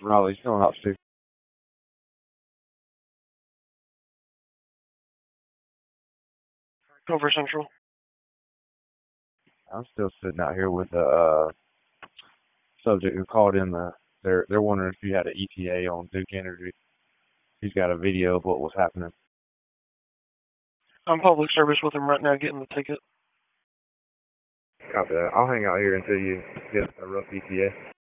Raleigh's going up to. Over Central. I'm still sitting out here with the subject who called in they're wondering if you had an ETA on Duke Energy. He's got a video of what was happening. I'm public service with him right now getting the ticket. Copy that. I'll hang out here until you get a rough ETA.